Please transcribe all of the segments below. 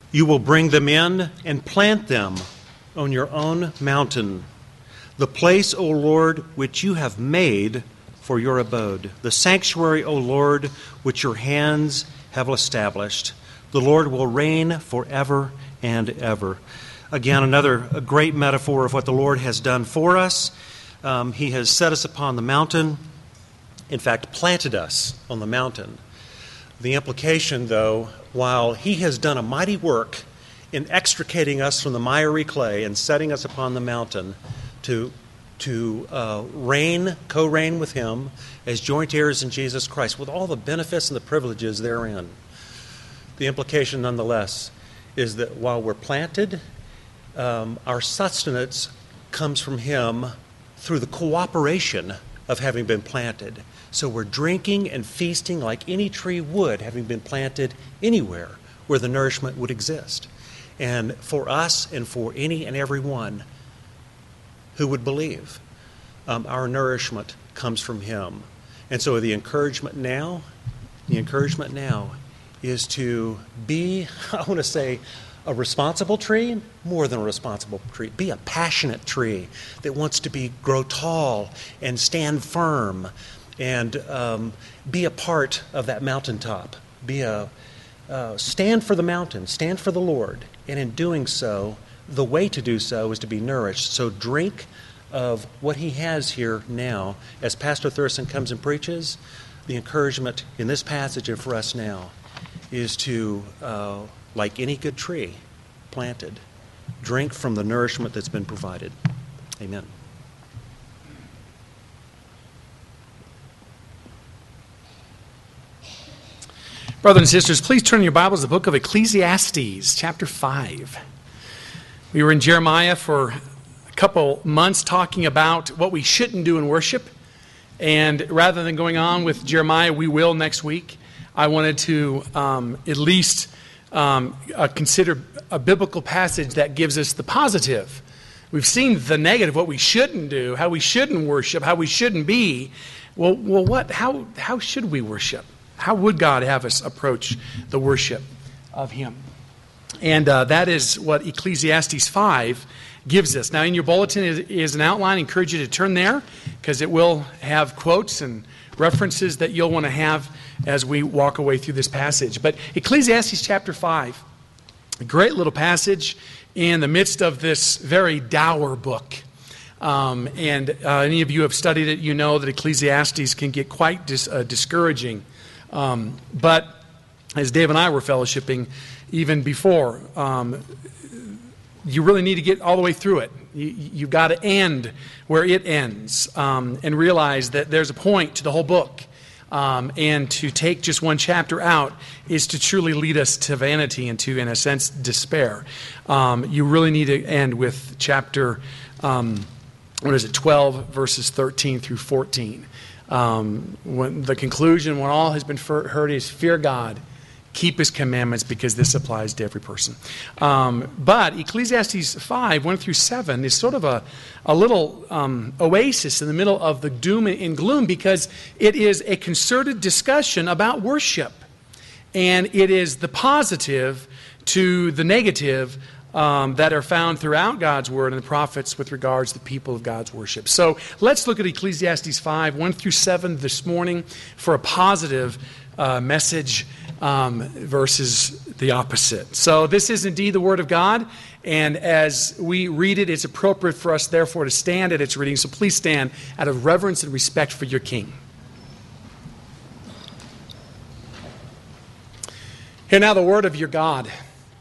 You will bring them in and plant them on your own mountain, the place, O Lord, which you have made for your abode, the sanctuary, O Lord, which your hands have established. The Lord will reign forever and ever. Again, another great metaphor of what the Lord has done for us. He has set us upon the mountain, in fact, planted us on the mountain. The implication, though, while He has done a mighty work in extricating us from the miry clay and setting us upon the mountain to co-reign with Him as joint heirs in Jesus Christ, with all the benefits and the privileges therein, the implication, nonetheless, is that while we're planted, our sustenance comes from Him through the cooperation of having been planted. So we're drinking and feasting like any tree would, having been planted anywhere where the nourishment would exist. And for us and for any and every one who would believe, our nourishment comes from Him. And so the encouragement now is to be, I want to say, a responsible tree, more than a responsible tree. Be a passionate tree that wants to grow tall and stand firm and be a part of that mountaintop. Stand for the mountain, stand for the Lord. And in doing so, the way to do so is to be nourished. So drink of what He has here now. As Pastor Thurston comes and preaches, the encouragement in this passage and for us now is to, like any good tree planted, drink from the nourishment that's been provided. Amen. Brothers and sisters, please turn your Bibles to the book of Ecclesiastes, chapter 5. We were in Jeremiah for a couple months talking about what we shouldn't do in worship. And rather than going on with Jeremiah, we will next week. I wanted to at least consider a biblical passage that gives us the positive. We've seen the negative, what we shouldn't do, how we shouldn't worship, how we shouldn't be. Well, how should we worship? How would God have us approach the worship of Him? And that is what Ecclesiastes 5 gives us. Now, in your bulletin is an outline. I encourage you to turn there because it will have quotes and references that you'll want to have as we walk away through this passage. But Ecclesiastes chapter 5, a great little passage in the midst of this very dour book. Any of you who have studied it, you know that Ecclesiastes can get quite discouraging. But as Dave and I were fellowshipping even before, you really need to get all the way through it. You've got to end where it ends and realize that there's a point to the whole book. And to take just one chapter out is to truly lead us to vanity and to, in a sense, despair. You really need to end with chapter, 12, verses 13 through 14. When the conclusion, when all has been heard, is fear God, keep His commandments, because this applies to every person. But Ecclesiastes 5, 1 through 7 is sort of a little oasis in the middle of the doom and gloom, because it is a concerted discussion about worship. And it is the positive to the negative that are found throughout God's Word and the prophets with regards to the people of God's worship. So let's look at Ecclesiastes 5, 1 through 7 this morning for a positive message versus the opposite. So this is indeed the Word of God, and as we read it, it's appropriate for us, therefore, to stand at its reading. So please stand out of reverence and respect for your King. Hear now the word of your God.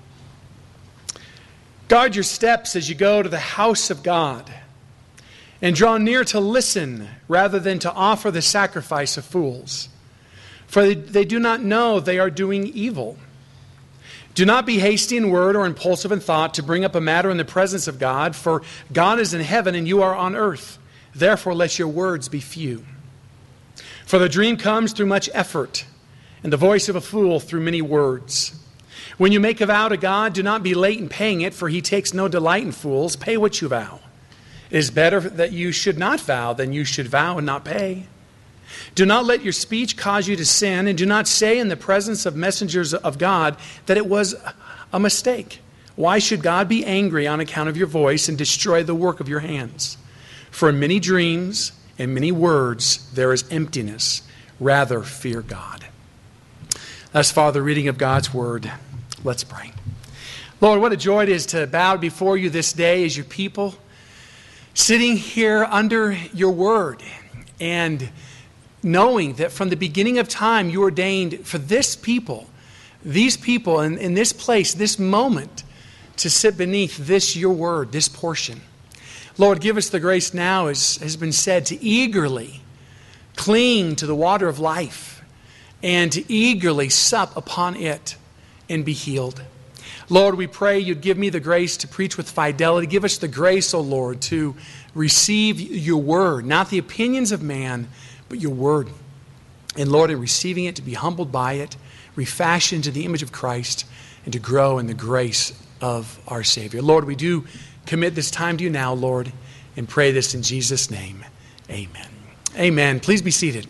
Guard your steps as you go to the house of God, and draw near to listen rather than to offer the sacrifice of fools. For they do not know they are doing evil. Do not be hasty in word or impulsive in thought to bring up a matter in the presence of God, for God is in heaven and you are on earth. Therefore let your words be few. For the dream comes through much effort, and the voice of a fool through many words. When you make a vow to God, do not be late in paying it, for He takes no delight in fools. Pay what you vow. It is better that you should not vow than you should vow and not pay. Do not let your speech cause you to sin, and do not say in the presence of messengers of God that it was a mistake. Why should God be angry on account of your voice and destroy the work of your hands? For in many dreams and many words there is emptiness. Rather, fear God. Thus far, the reading of God's word. Let's pray. Lord, what a joy it is to bow before you this day as your people, sitting here under your word and knowing that from the beginning of time you ordained for this people, these people in this place, this moment, to sit beneath this your word, this portion. Lord, give us the grace now, as has been said, to eagerly cling to the water of life and to eagerly sup upon it and be healed. Lord, we pray you'd give me the grace to preach with fidelity. Give us the grace, O Lord, to receive your word, not the opinions of man, but your word. And Lord, in receiving it, to be humbled by it, refashioned into the image of Christ, and to grow in the grace of our Savior. Lord, we do commit this time to you now, Lord, and pray this in Jesus' name. Amen. Amen. Please be seated.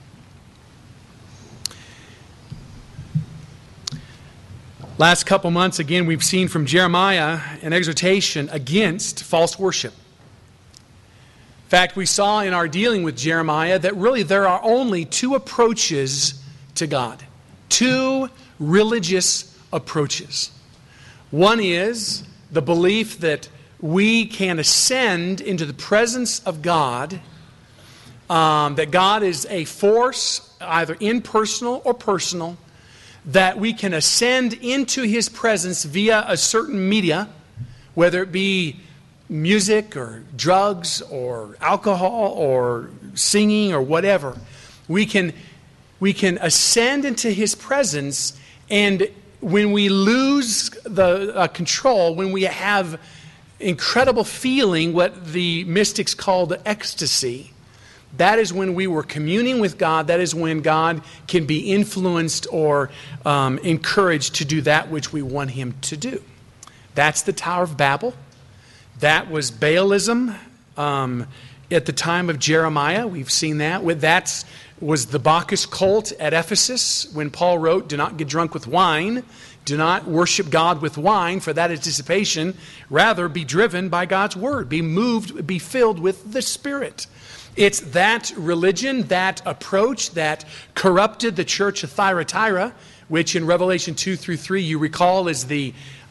Last couple months, again, we've seen from Jeremiah an exhortation against false worship. In fact, we saw in our dealing with Jeremiah that really there are only two approaches to God. Two religious approaches. One is the belief that we can ascend into the presence of God, that God is a force, either impersonal or personal, that we can ascend into his presence via a certain media, whether it be music or drugs or alcohol or singing or whatever. We can ascend into his presence, and when we lose the control, when we have incredible feeling, what the mystics called ecstasy, that is when we were communing with God. That is when God can be influenced or encouraged to do that which we want him to do. That's the Tower of Babel. That was Baalism at the time of Jeremiah. We've seen that. That was the Bacchus cult at Ephesus when Paul wrote, "Do not get drunk with wine. Do not worship God with wine, for that is dissipation. Rather, be driven by God's word. Be moved, be filled with the Spirit." It's that religion, that approach that corrupted the church of Thyatira, which in Revelation 2-3 you recall is the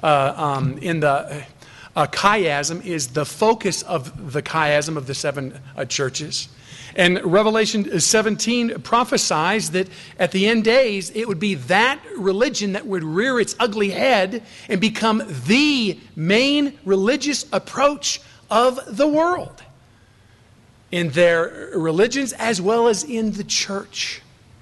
chiasm, is the focus of the chiasm of the seven churches. And Revelation 17 prophesies that at the end days it would be that religion that would rear its ugly head and become the main religious approach of the world, in their religions as well as in the church.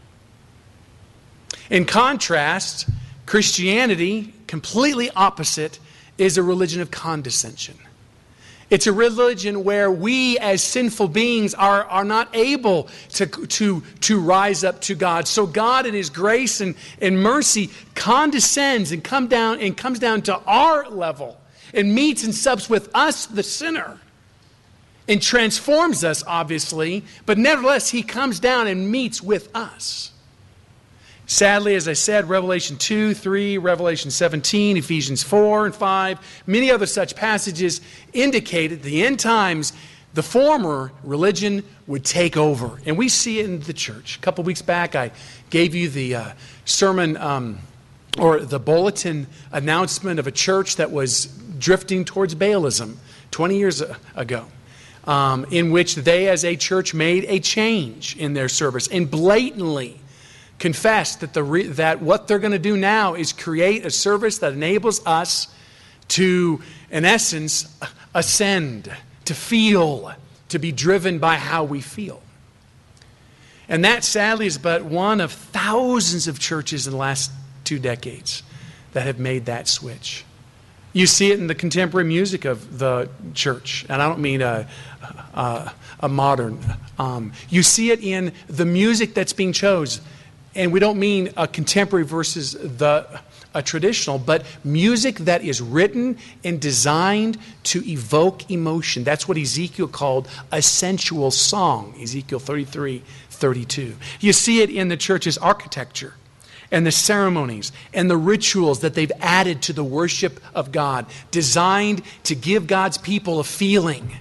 In contrast, Christianity, completely opposite, is a religion of condescension. It's a religion where we as sinful beings are not able to rise up to God. So God in his grace and mercy condescends and comes down to our level and meets and sups with us, the sinner, and transforms us, obviously, but nevertheless, he comes down and meets with us. Sadly, as I said, Revelation 2-3, Revelation 17, Ephesians 4 and 5, many other such passages indicate at the end times the former religion would take over. And we see it in the church. A couple weeks back, I gave you the sermon or the bulletin announcement of a church that was drifting towards Baalism 20 years ago. In which they as a church made a change in their service and blatantly confessed that what they're going to do now is create a service that enables us to, in essence, ascend, to feel, to be driven by how we feel. And that, sadly, is but one of thousands of churches in the last 2 decades that have made that switch. You see it in the contemporary music of the church, and I don't mean a modern. You see it in the music that's being chosen, and we don't mean a contemporary versus a traditional, but music that is written and designed to evoke emotion. That's what Ezekiel called a sensual song, Ezekiel 33:32. You see it in the church's architecture and the ceremonies and the rituals that they've added to the worship of God, designed to give God's people a feeling.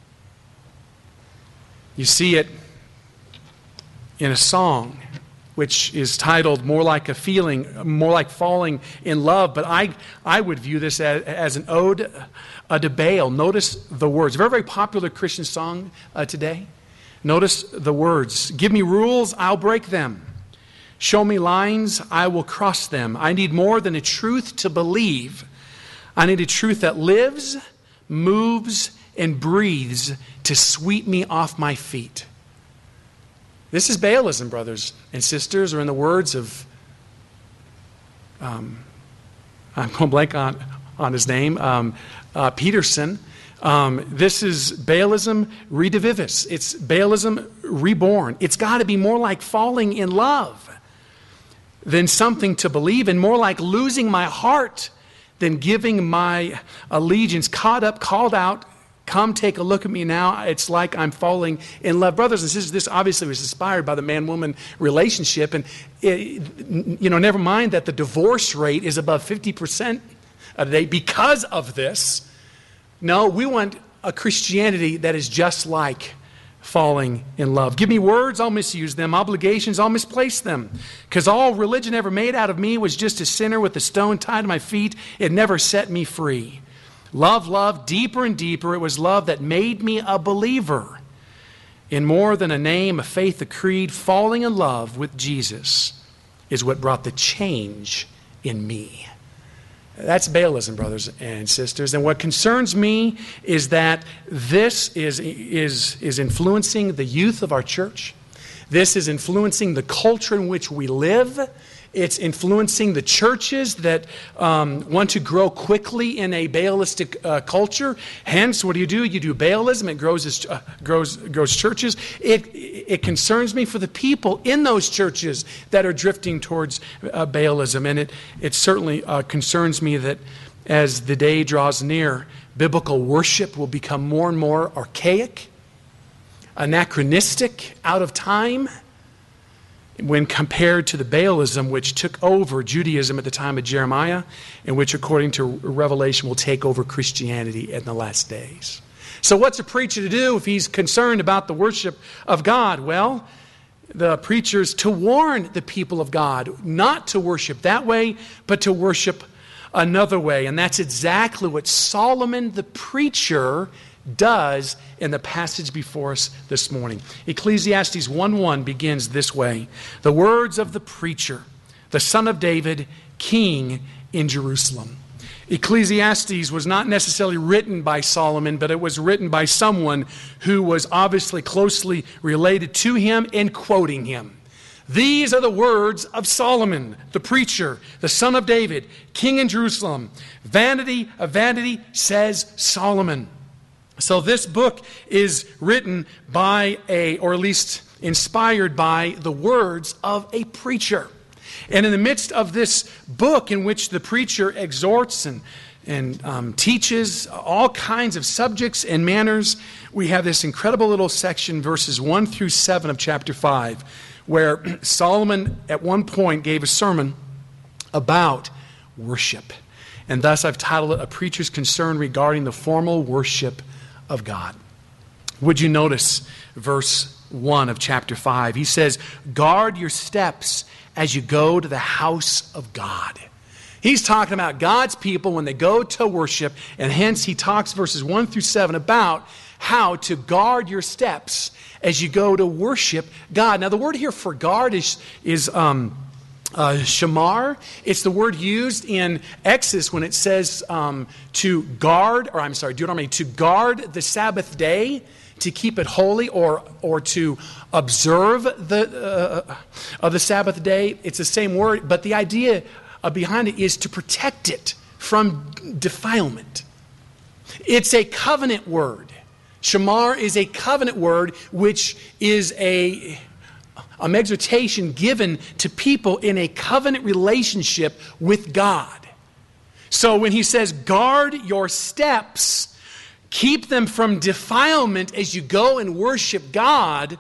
You see it in a song which is titled More Like a Feeling, More Like Falling in Love. But I would view this as an ode to Baal. Notice the words. Very, very popular Christian song today. Notice the words. Give me rules, I'll break them. Show me lines, I will cross them. I need more than a truth to believe. I need a truth that lives, moves, and breathes to sweep me off my feet. This is Baalism, brothers and sisters, or in the words of, I'm going blank on his name, Peterson. This is Baalism redivivis. It's Baalism reborn. It's got to be more like falling in love than something to believe, and more like losing my heart than giving my allegiance. Caught up, called out, come take a look at me now. It's like I'm falling in love. Brothers and sisters, this obviously was inspired by the man-woman relationship. And, never mind that the divorce rate is above 50% today because of this. No, we want a Christianity that is just like falling in love. Give me words, I'll misuse them. Obligations, I'll misplace them. Because all religion ever made out of me was just a sinner with a stone tied to my feet. It never set me free. Love, deeper and deeper. It was love that made me a believer in more than a name, a faith, a creed. Falling in love with Jesus is what brought the change in me. That's Baalism, brothers and sisters. And what concerns me is that this is influencing the youth of our church. This is influencing the culture in which we live. It's influencing the churches that want to grow quickly in a Baalistic culture. Hence, what do? You do Baalism. It grows churches. It concerns me for the people in those churches that are drifting towards Baalism. And it certainly concerns me that as the day draws near, biblical worship will become more and more archaic, anachronistic, out of time, when compared to the Baalism which took over Judaism at the time of Jeremiah, and which, according to Revelation, will take over Christianity in the last days. So what's a preacher to do if he's concerned about the worship of God? Well, the preacher's to warn the people of God not to worship that way, but to worship another way. And that's exactly what Solomon the preacher does in the passage before us this morning. Ecclesiastes 1:1 begins this way. The words of the preacher, the son of David, king in Jerusalem. Ecclesiastes was not necessarily written by Solomon, but it was written by someone who was obviously closely related to him and quoting him. These are the words of Solomon, the preacher, the son of David, king in Jerusalem. Vanity of vanity, says Solomon. So this book is written by or at least inspired by the words of a preacher. And in the midst of this book in which the preacher exhorts and teaches all kinds of subjects and manners, we have this incredible little section, verses 1 through 7 of chapter 5, where Solomon at one point gave a sermon about worship. And thus I've titled it, A Preacher's Concern Regarding the Formal Worship of God. Would you notice verse 1 of chapter 5? He says, guard your steps as you go to the house of God. He's talking about God's people when they go to worship, and hence he talks verses 1 through 7 about how to guard your steps as you go to worship God. Now the word here for guard is shamar. It's the word used in Exodus when it says Deuteronomy, to guard the Sabbath day, to keep it holy, or to observe the Sabbath day. It's the same word, but the idea behind it is to protect it from defilement. It's a covenant word. Shamar is a covenant word, which is an exhortation given to people in a covenant relationship with God. So when he says, guard your steps, keep them from defilement as you go and worship God,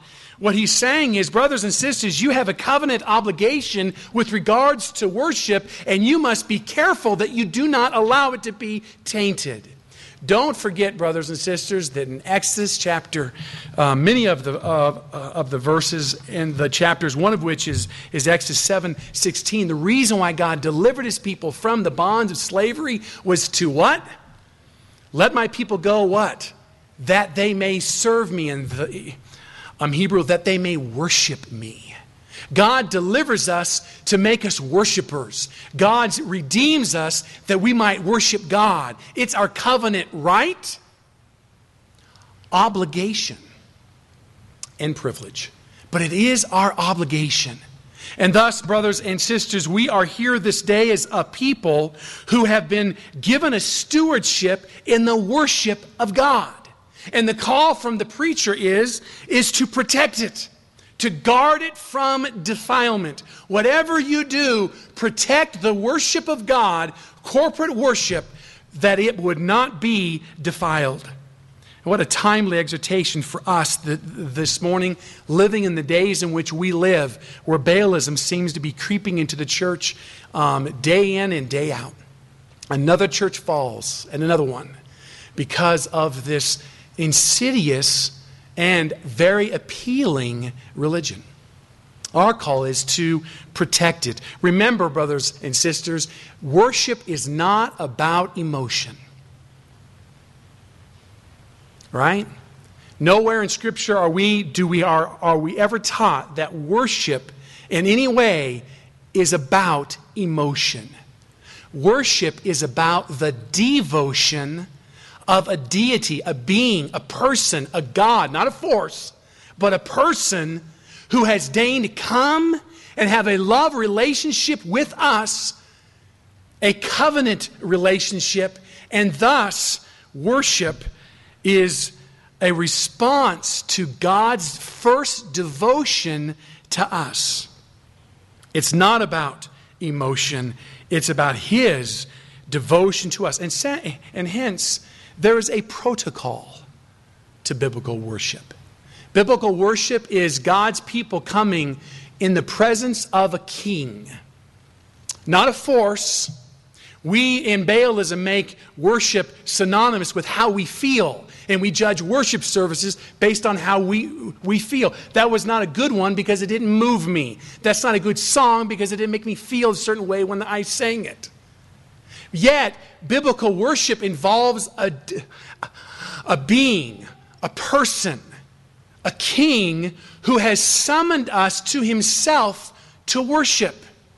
What he's saying is, brothers and sisters, you have a covenant obligation with regards to worship, and you must be careful that you do not allow it to be tainted. Don't forget, brothers and sisters, that in Exodus chapter, many of the verses in the chapters, one of which is Exodus 7:16, the reason why God delivered his people from the bonds of slavery was to what? Let my people go what? That they may serve me. In the Hebrew, that they may worship me. God delivers us to make us worshipers. God redeems us that we might worship God. It's our covenant right, obligation, and privilege. But it is our obligation. And thus, brothers and sisters, we are here this day as a people who have been given a stewardship in the worship of God. And the call from the preacher is to protect it, to guard it from defilement. Whatever you do, protect the worship of God, corporate worship, that it would not be defiled. What a timely exhortation for us this morning, living in the days in which we live, where Baalism seems to be creeping into the church day in and day out. Another church falls, and another one, because of this insidious and very appealing religion. Our call is to protect it. Remember, brothers and sisters, worship is not about emotion. Right? Nowhere in Scripture are we ever taught that worship in any way is about emotion. Worship is about the devotion of a deity, a being, a person, a God, not a force, but a person who has deigned to come and have a love relationship with us, a covenant relationship, and thus worship is a response to God's first devotion to us. It's not about emotion, it's about His devotion to us. And hence, there is a protocol to biblical worship. Biblical worship is God's people coming in the presence of a king, not a force. We in Baalism make worship synonymous with how we feel, and we judge worship services based on how we feel. That was not a good one because it didn't move me. That's not a good song because it didn't make me feel a certain way when I sang it. Yet, biblical worship involves a being, a person, a king who has summoned us to himself to worship.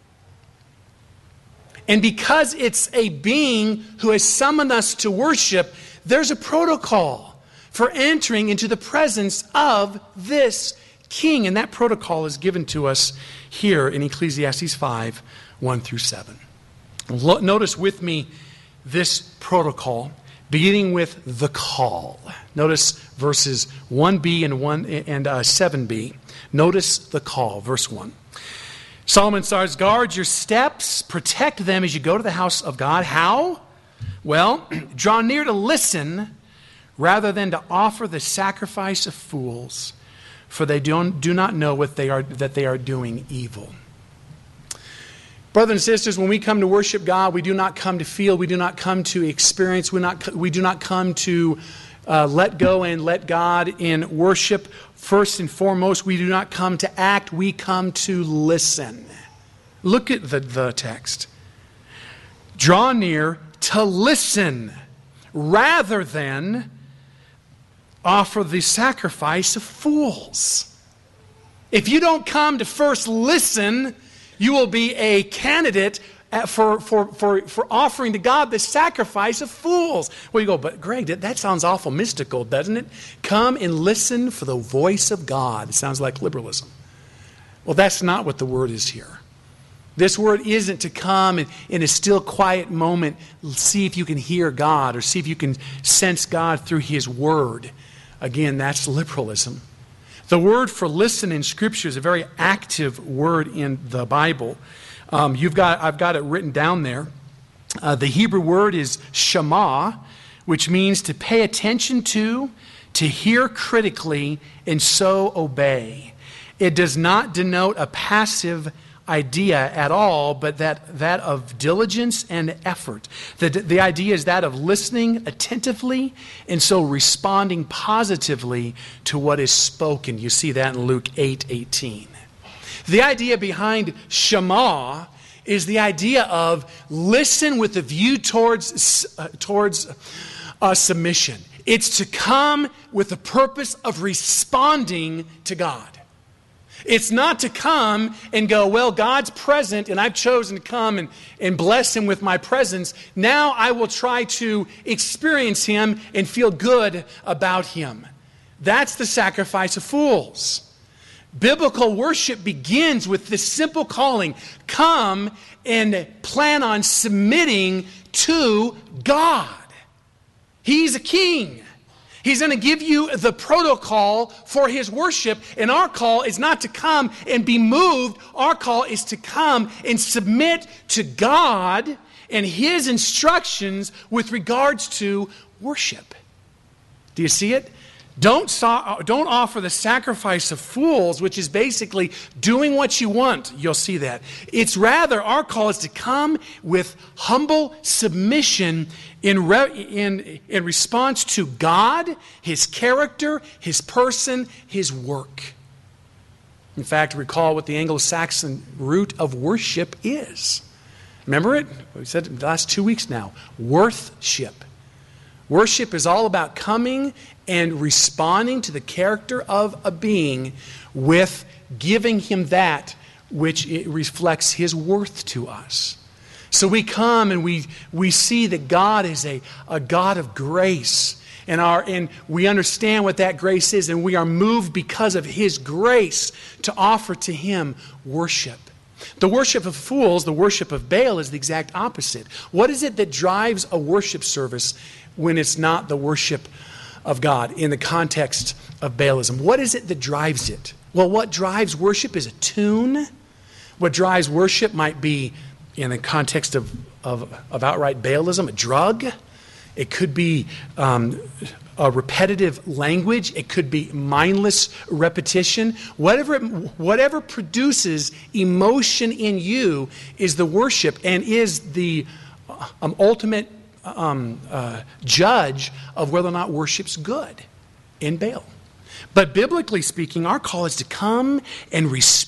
And because it's a being who has summoned us to worship, there's a protocol for entering into the presence of this king. And that protocol is given to us here in Ecclesiastes 5, 1 through 7. Notice with me this protocol, beginning with the call. Notice verses 1b and 7b. Notice the call, verse 1. Solomon says, guard your steps, protect them as you go to the house of God. How? Well, draw near to listen rather than to offer the sacrifice of fools, for they do not know that they are doing evil. Brothers and sisters, when we come to worship God, we do not come to feel, we do not come to experience, we do not come to let go and let God in worship. First and foremost, we do not come to act, we come to listen. Look at the text. Draw near to listen rather than offer the sacrifice of fools. If you don't come to first listen, you will be a candidate for offering to God the sacrifice of fools. Well, you go, but Greg, that sounds awful mystical, doesn't it? Come and listen for the voice of God. It sounds like liberalism. Well, that's not what the word is here. This word isn't to come and in a still, quiet moment, see if you can hear God or see if you can sense God through His word. Again, that's liberalism. The word for listen in Scripture is a very active word in the Bible. I've got it written down there. The Hebrew word is shema, which means to pay attention to hear critically, and so obey. It does not denote a passive idea at all, but that of diligence and effort. The idea is that of listening attentively and so responding positively to what is spoken. You see that in Luke 8:18. The idea behind Shema is the idea of listen with a view towards submission. It's to come with the purpose of responding to God. It's not to come and go, well, God's present and I've chosen to come and bless Him with my presence. Now I will try to experience Him and feel good about Him. That's the sacrifice of fools. Biblical worship begins with this simple calling. Come and plan on submitting to God. He's a king. He's going to give you the protocol for His worship, and our call is not to come and be moved. Our call is to come and submit to God and His instructions with regards to worship. Do you see it? Don't offer the sacrifice of fools, which is basically doing what you want. You'll see that. It's rather, our call is to come with humble submission in response to God, His character, His person, His work. In fact, recall what the Anglo-Saxon root of worship is. Remember it? We said it the last 2 weeks now. Worthship. Worship is all about coming and responding to the character of a being with giving Him that which it reflects His worth to us. So we come and we see that God is a God of grace. And we understand what that grace is, and we are moved because of His grace to offer to Him worship. The worship of fools, the worship of Baal, is the exact opposite. What is it that drives a worship service when it's not the worship of God in the context of Baalism? What is it that drives it? Well, what drives worship is a tune. What drives worship might be, in the context of outright Baalism, a drug. It could be a repetitive language. It could be mindless repetition. Whatever produces emotion in you is the worship and is the ultimate judge of whether or not worship's good in Baal. But biblically speaking, our call is to come and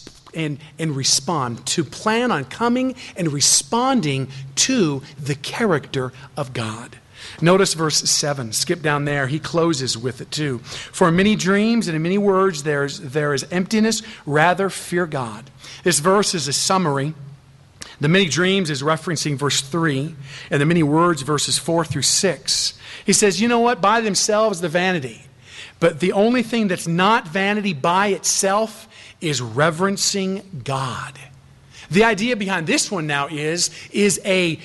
respond, to plan on coming and responding to the character of God. Notice verse 7. Skip down there. He closes with it too. For in many dreams and in many words there is emptiness. Rather fear God. This verse is a summary. The many dreams is referencing verse 3, and the many words, verses 4 through 6. He says, you know what? By themselves, the vanity. But the only thing that's not vanity by itself is reverencing God. The idea behind this one now is a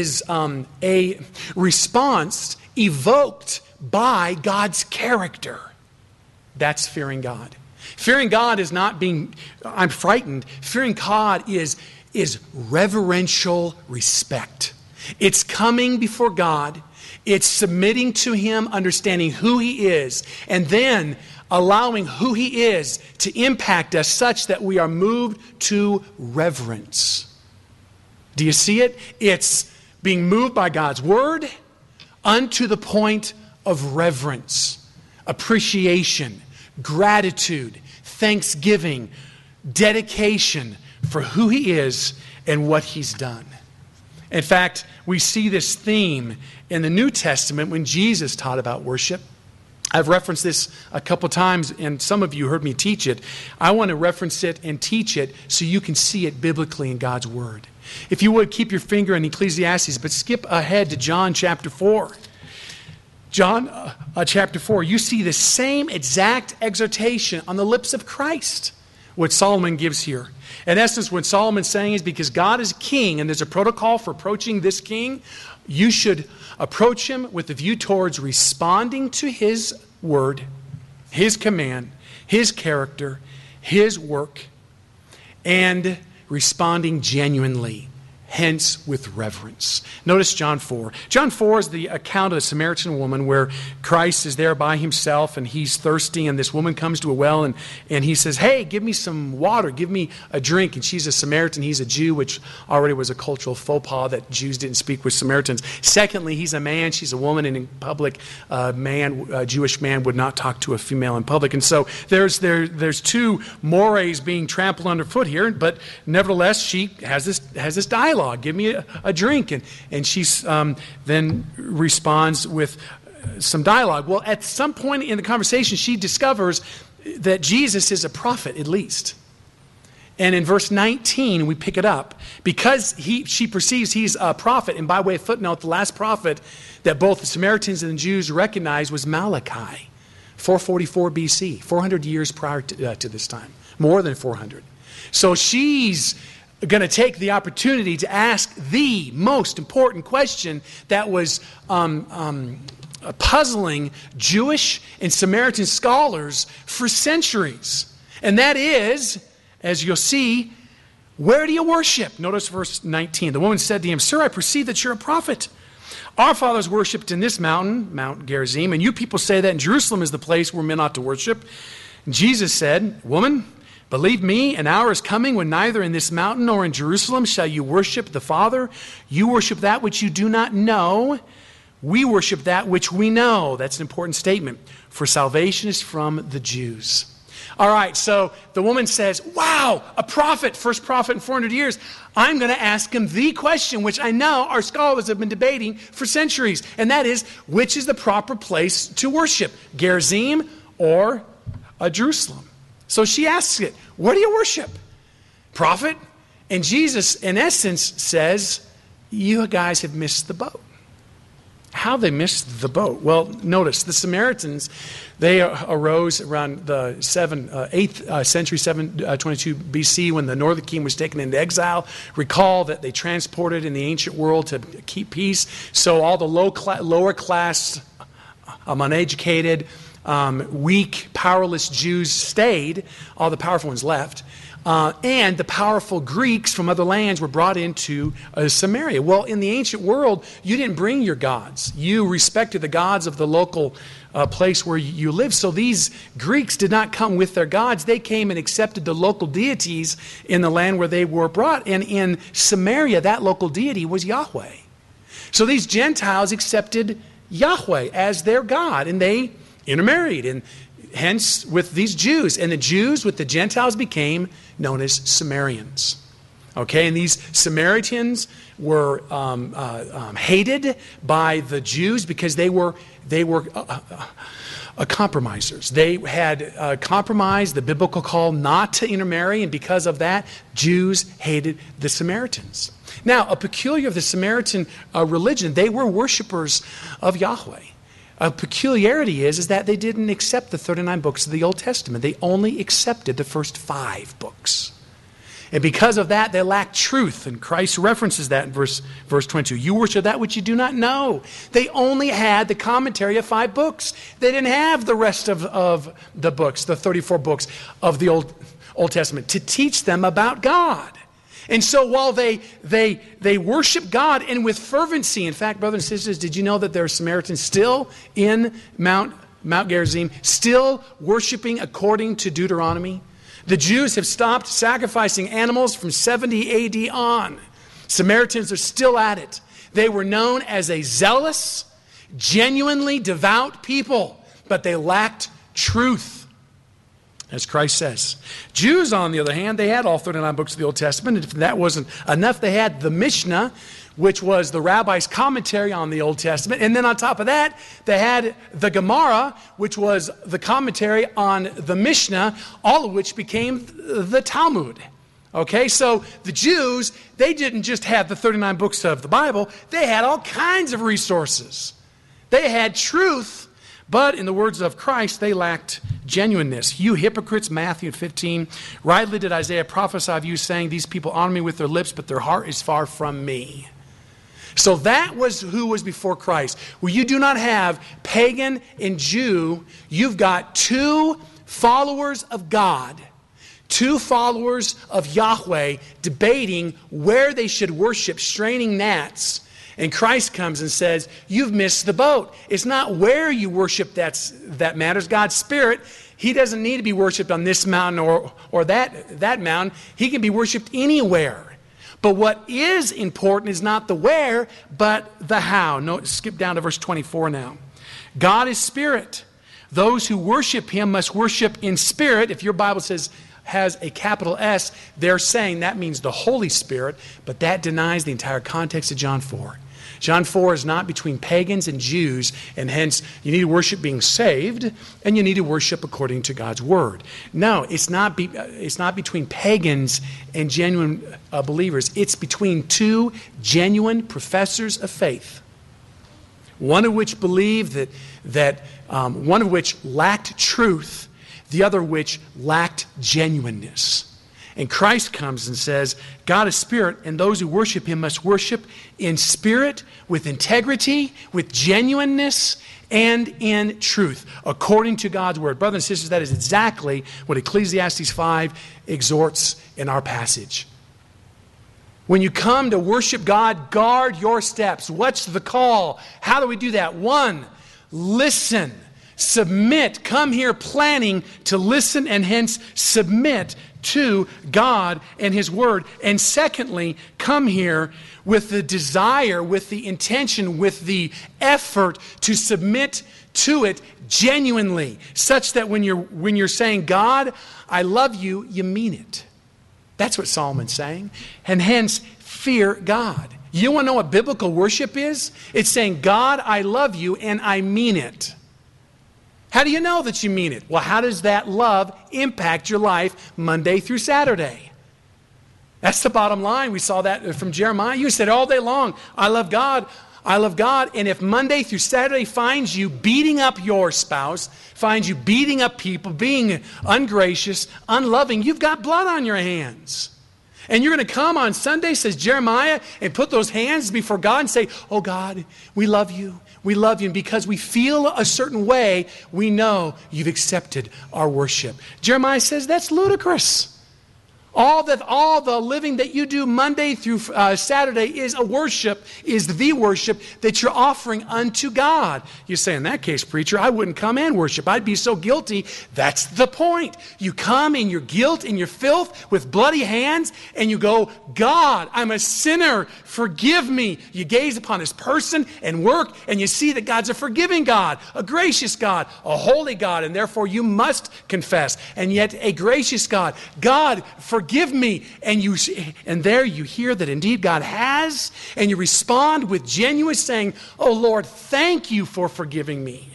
response evoked by God's character. That's fearing God. Fearing God is not being, I'm frightened. Fearing God is reverential respect. It's coming before God. It's submitting to Him, understanding who He is, and then allowing who He is to impact us such that we are moved to reverence. Do you see it? It's being moved by God's Word unto the point of reverence, appreciation, gratitude, thanksgiving, dedication for who He is and what He's done. In fact, we see this theme in the New Testament when Jesus taught about worship. I've referenced this a couple times, and some of you heard me teach it. I want to reference it and teach it so you can see it biblically in God's Word. If you would, keep your finger in Ecclesiastes, but skip ahead to John chapter 4. John chapter 4, you see the same exact exhortation on the lips of Christ, what Solomon gives here. In essence, what Solomon's saying is because God is king and there's a protocol for approaching this king, you should approach Him with a view towards responding to His word, His command, His character, His work, and responding genuinely, hence with reverence. Notice John 4. John 4 is the account of the Samaritan woman where Christ is there by himself and he's thirsty, and this woman comes to a well and he says, hey, give me some water, give me a drink. And she's a Samaritan, he's a Jew, which already was a cultural faux pas that Jews didn't speak with Samaritans. Secondly, he's a man, she's a woman, and in public, a Jewish man would not talk to a female in public. And so there's two mores being trampled underfoot here, but nevertheless, she has this dialogue. Give me a drink. And she then responds with some dialogue. Well, at some point in the conversation, she discovers that Jesus is a prophet, at least. And in verse 19, we pick it up. Because she perceives he's a prophet, and by way of footnote, the last prophet that both the Samaritans and the Jews recognized was Malachi, 444 BC, 400 years prior to this time, more than 400. So she's going to take the opportunity to ask the most important question that was puzzling Jewish and Samaritan scholars for centuries. And that is, as you'll see, where do you worship? Notice verse 19. The woman said to him, Sir, I perceive that you're a prophet. Our fathers worshipped in this mountain, Mount Gerizim, and you people say that in Jerusalem is the place where men ought to worship. And Jesus said, Woman, believe me, an hour is coming when neither in this mountain nor in Jerusalem shall you worship the Father. You worship that which you do not know. We worship that which we know. That's an important statement. For salvation is from the Jews. All right, so the woman says, wow, a prophet, first prophet in 400 years. I'm going to ask him the question, which I know our scholars have been debating for centuries, and that is, which is the proper place to worship, Gerizim or Jerusalem? So she asks it, where do you worship? Prophet? And Jesus, in essence, says, you guys have missed the boat. How they missed the boat? Well, notice, the Samaritans, they arose around the 8th century, 722 BC, when the northern kingdom was taken into exile. Recall that they transported in the ancient world to keep peace. So all the lower class, uneducated, weak, powerless Jews stayed. All the powerful ones left. And the powerful Greeks from other lands were brought into Samaria. Well, in the ancient world, you didn't bring your gods. You respected the gods of the local place where you lived. So these Greeks did not come with their gods. They came and accepted the local deities in the land where they were brought. And in Samaria, that local deity was Yahweh. So these Gentiles accepted Yahweh as their God, and they intermarried, and hence with these Jews. And the Jews with the Gentiles became known as Samaritans. Okay, and these Samaritans were hated by the Jews because they were compromisers. They had compromised the biblical call not to intermarry, and because of that, Jews hated the Samaritans. Now, a peculiar of the Samaritan religion, they were worshipers of Yahweh. A peculiarity is that they didn't accept the 39 books of the Old Testament. They only accepted the first 5 books. And because of that, they lacked truth. And Christ references that in verse 22. You worship that which you do not know. They only had the commentary of 5 books. They didn't have the rest of the books, the 34 books of the Old Testament, to teach them about God. And so while they worship God, and with fervency, in fact, brothers and sisters, did you know that there are Samaritans still in Mount Gerizim, still worshiping according to Deuteronomy? The Jews have stopped sacrificing animals from 70 AD on. Samaritans are still at it. They were known as a zealous, genuinely devout people, but they lacked truth. As Christ says. Jews, on the other hand, they had all 39 books of the Old Testament. And if that wasn't enough, they had the Mishnah, which was the rabbi's commentary on the Old Testament. And then on top of that, they had the Gemara, which was the commentary on the Mishnah, all of which became the Talmud. Okay, so the Jews, they didn't just have the 39 books of the Bible. They had all kinds of resources. They had truth. But in the words of Christ, they lacked genuineness. You hypocrites, Matthew 15, rightly did Isaiah prophesy of you, saying, these people honor me with their lips, but their heart is far from me. So that was who was before Christ. Where you do not have pagan and Jew, you've got 2 followers of God, Two followers of Yahweh debating where they should worship, straining gnats. And Christ comes and says, you've missed the boat. It's not where you worship that matters. God's Spirit, He doesn't need to be worshipped on this mountain or that mountain. He can be worshipped anywhere. But what is important is not the where, but the how. No, skip down to verse 24 now. God is Spirit. Those who worship Him must worship in spirit. If your Bible has a capital S, they're saying that means the Holy Spirit, but that denies the entire context of John 4. John 4 is not between pagans and Jews, and hence you need to worship being saved, and you need to worship according to God's Word. No, it's not between pagans and genuine believers. It's between two genuine professors of faith. One of which believed one of which lacked truth, the other which lacked genuineness. And Christ comes and says, God is Spirit, and those who worship Him must worship in spirit, with integrity, with genuineness, and in truth, according to God's Word. Brothers and sisters, that is exactly what Ecclesiastes 5 exhorts in our passage. When you come to worship God, guard your steps. What's the call? How do we do that? 1, listen. Submit. Come here planning to listen and hence submit to God and His Word. And secondly, come here with the desire, with the intention, with the effort to submit to it genuinely, such that when you're saying, God, I love you, you mean it. That's what Solomon's saying. And hence, fear God. You want to know what biblical worship is? It's saying, God, I love you and I mean it. How do you know that you mean it? Well, how does that love impact your life Monday through Saturday? That's the bottom line. We saw that from Jeremiah. You said all day long, I love God, I love God. And if Monday through Saturday finds you beating up your spouse, finds you beating up people, being ungracious, unloving, you've got blood on your hands. And you're going to come on Sunday, says Jeremiah, and put those hands before God and say, oh God, we love you. We love you. And because we feel a certain way, we know you've accepted our worship. Jeremiah says that's ludicrous. All the living that you do Monday through Saturday is the worship that you're offering unto God. You say, in that case, preacher, I wouldn't come and worship. I'd be so guilty. That's the point. You come in your guilt and your filth with bloody hands and you go, God, I'm a sinner. Forgive me. You gaze upon His person and work and you see that God's a forgiving God, a gracious God, a holy God, and therefore you must confess. And yet a gracious God, God, forgive me. And there you hear that indeed God has, and you respond with genuine saying, oh Lord, thank you for forgiving me.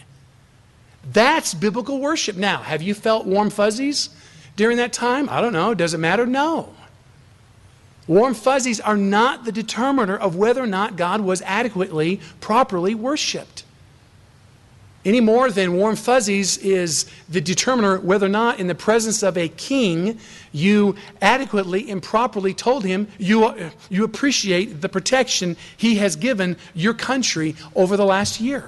That's biblical worship. Now, have you felt warm fuzzies during that time? I don't know. Does it matter? No. Warm fuzzies are not the determiner of whether or not God was adequately, properly worshiped. Any more than warm fuzzies is the determiner whether or not in the presence of a king you adequately and properly told him you appreciate the protection he has given your country over the last year.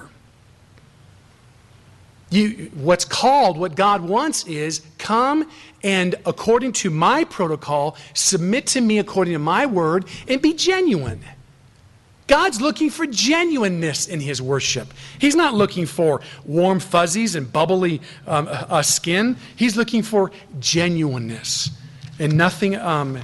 What God wants is come and according to my protocol, submit to me according to my word and be genuine. God's looking for genuineness in His worship. He's not looking for warm fuzzies and bubbly skin. He's looking for genuineness and nothing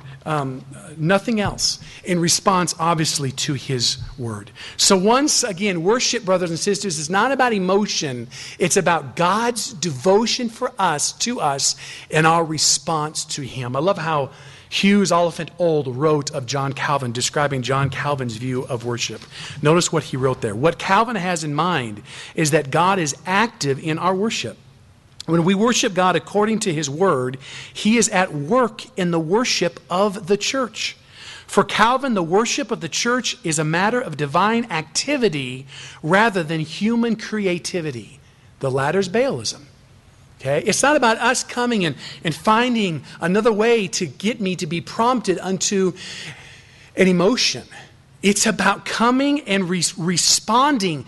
else in response, obviously, to His word. So once again, worship, brothers and sisters, is not about emotion. It's about God's devotion for us, to us, and our response to Him. I love how Hughes Oliphant Old wrote of John Calvin, describing John Calvin's view of worship. Notice what he wrote there. What Calvin has in mind is that God is active in our worship. When we worship God according to His word, He is at work in the worship of the church. For Calvin, the worship of the church is a matter of divine activity rather than human creativity. The latter is Baalism. Okay? It's not about us coming and finding another way to get me to be prompted unto an emotion. It's about coming and responding,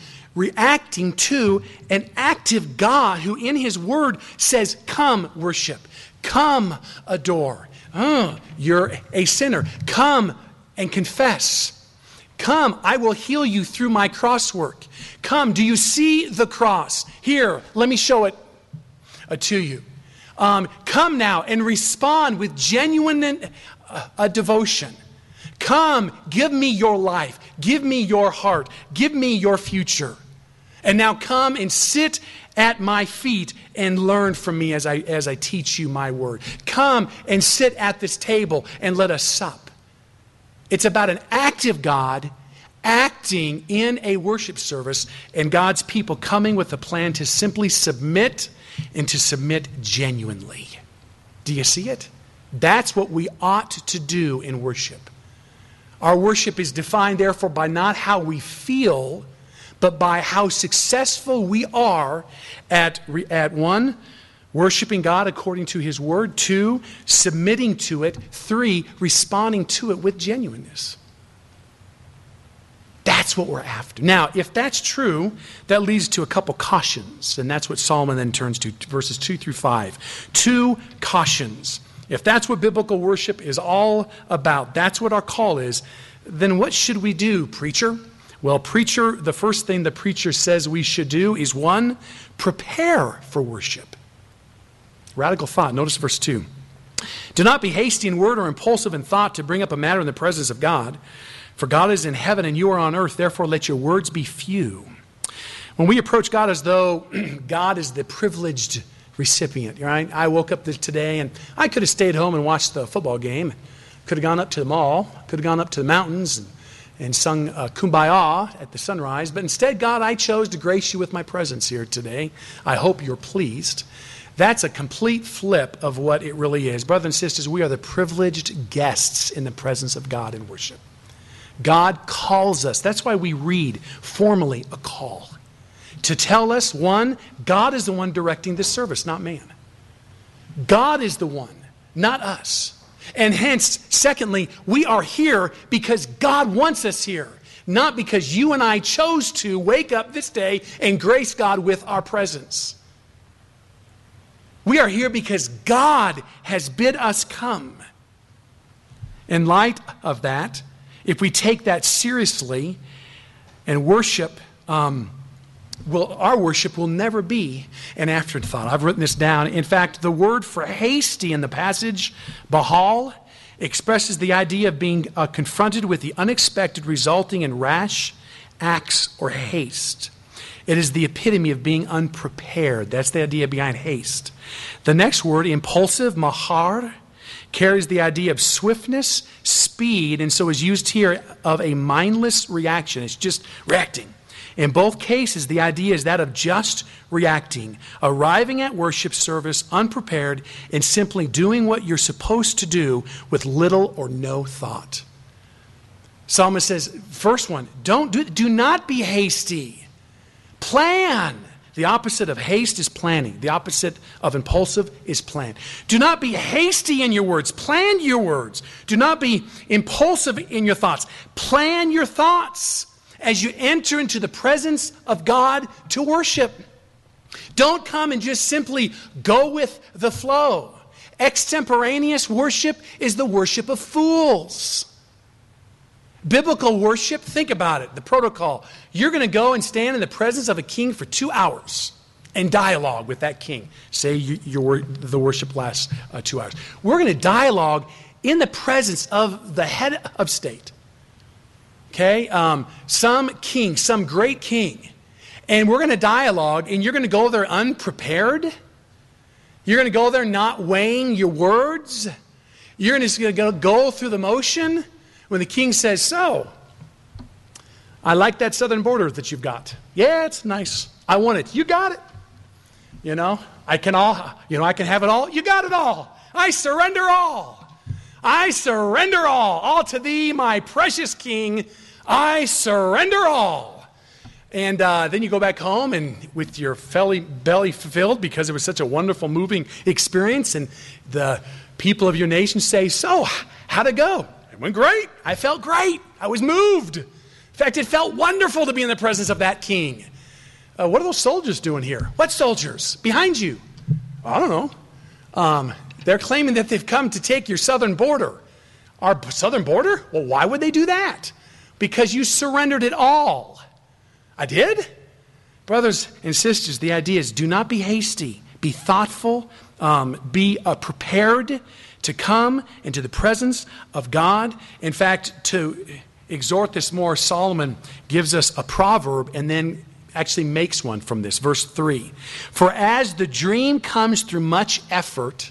reacting to an active God who in His word says, come worship, Come, adore. You're a sinner. Come and confess. Come, I will heal you through my cross work. Come, do you see the cross? Here, let me show it to you. Come now and respond with genuine devotion. Come, give me your life. Give me your heart. Give me your future. And now come and sit at my feet and learn from me as I teach you my word. Come and sit at this table and let us sup. It's about an active God acting in a worship service and God's people coming with a plan to simply submit and to submit genuinely. Do you see it? That's what we ought to do in worship. Our worship is defined, therefore, by not how we feel, but by how successful we are at one, worshiping God according to His Word, 2, submitting to it, 3, responding to it with genuineness. That's what we're after. Now, if that's true, that leads to a couple cautions, and that's what Solomon then turns to, verses 2 through 5. 2 cautions. If that's what biblical worship is all about, that's what our call is, then what should we do, preacher? Well, preacher, the first thing the preacher says we should do is 1, prepare for worship. Radical thought. Notice verse 2. Do not be hasty in word or impulsive in thought to bring up a matter in the presence of God. For God is in heaven and you are on earth, therefore let your words be few. When we approach God as though God is the privileged recipient, right? I woke up today and I could have stayed home and watched the football game. Could have gone up to the mall. Could have gone up to the mountains and sung Kumbaya at the sunrise. But instead, God, I chose to grace you with my presence here today. I hope you're pleased. That's a complete flip of what it really is. Brothers and sisters, we are the privileged guests in the presence of God in worship. God calls us. That's why we read formally a call. To tell us, 1, God is the one directing this service, not man. God is the one, not us. And hence, secondly, we are here because God wants us here, not because you and I chose to wake up this day and grace God with our presence. We are here because God has bid us come. In light of that, if we take that seriously and worship, our worship will never be an afterthought. I've written this down. In fact, the word for hasty in the passage, bahal, expresses the idea of being confronted with the unexpected, resulting in rash acts or haste. It is the epitome of being unprepared. That's the idea behind haste. The next word, impulsive, mahar, carries the idea of swiftness, speed, and so is used here of a mindless reaction. It's just reacting. In both cases, the idea is that of just reacting, arriving at worship service unprepared and simply doing what you're supposed to do with little or no thought. Psalmist says, first one, do not be hasty. Plan. The opposite of haste is planning. The opposite of impulsive is plan. Do not be hasty in your words. Plan your words. Do not be impulsive in your thoughts. Plan your thoughts as you enter into the presence of God to worship. Don't come and just simply go with the flow. Extemporaneous worship is the worship of fools. Biblical worship, think about it, the protocol. You're going to go and stand in the presence of a king for 2 hours and dialogue with that king. Say the worship lasts 2 hours. We're going to dialogue in the presence of the head of state. Okay? Some king, some great king. And we're going to dialogue, and you're going to go there unprepared. You're going to go there not weighing your words. You're just going to go through the motion. When the king says, so, I like that southern border that you've got. Yeah, it's nice. I want it. You got it. I can have it all. You got it all. I surrender all. I surrender all. All to thee, my precious king. I surrender all. And then you go back home and with your belly filled because it was such a wonderful, moving experience. And the people of your nation say, so, how'd it go? It went great. I felt great. I was moved. In fact, it felt wonderful to be in the presence of that king. What are those soldiers doing here? What soldiers? Behind you. I don't know. They're claiming that they've come to take your southern border. Our southern border? Well, why would they do that? Because you surrendered it all. I did? Brothers and sisters, the idea is do not be hasty. Be thoughtful. Be prepared to come into the presence of God. In fact, to exhort this more, Solomon gives us a proverb and then actually makes one from this. Verse 3. For as the dream comes through much effort,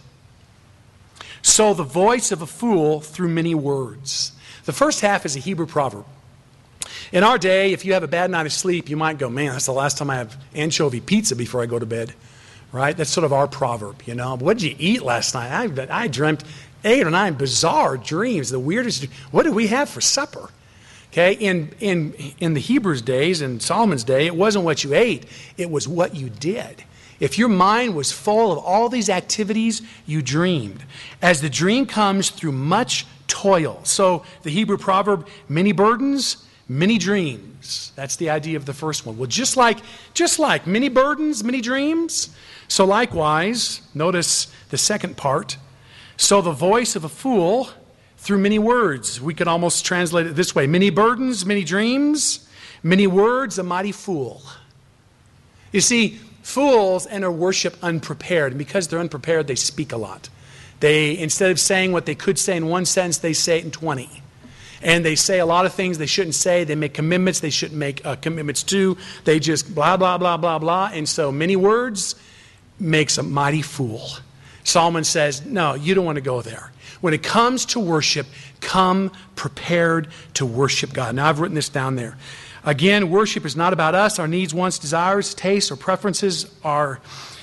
so the voice of a fool through many words. The first half is a Hebrew proverb. In our day, if you have a bad night of sleep, you might go, man, that's the last time I have anchovy pizza before I go to bed. Right? That's sort of our proverb, you know. What did you eat last night? I dreamt 8 or 9 bizarre dreams, the weirdest. What did we have for supper? Okay, in the Hebrews' days, in Solomon's day, it wasn't what you ate, it was what you did. If your mind was full of all these activities, you dreamed. As the dream comes through much toil. So the Hebrew proverb, many burdens, many dreams. That's the idea of the first one. Well, just like many burdens, many dreams, so likewise, notice the second part, so the voice of a fool through many words. We could almost translate it this way. Many burdens, many dreams, many words, a mighty fool. You see, fools enter worship unprepared. And because they're unprepared, they speak a lot. They, instead of saying what they could say in one sentence, they say it in 20. And they say a lot of things they shouldn't say. They make commitments they shouldn't make commitments to. They just blah, blah, blah, blah, blah. And so many words makes a mighty fool. Solomon says, no, you don't want to go there. When it comes to worship, come prepared to worship God. Now, I've written this down there. Again, worship is not about us. Our needs, wants, desires, tastes, or preferences are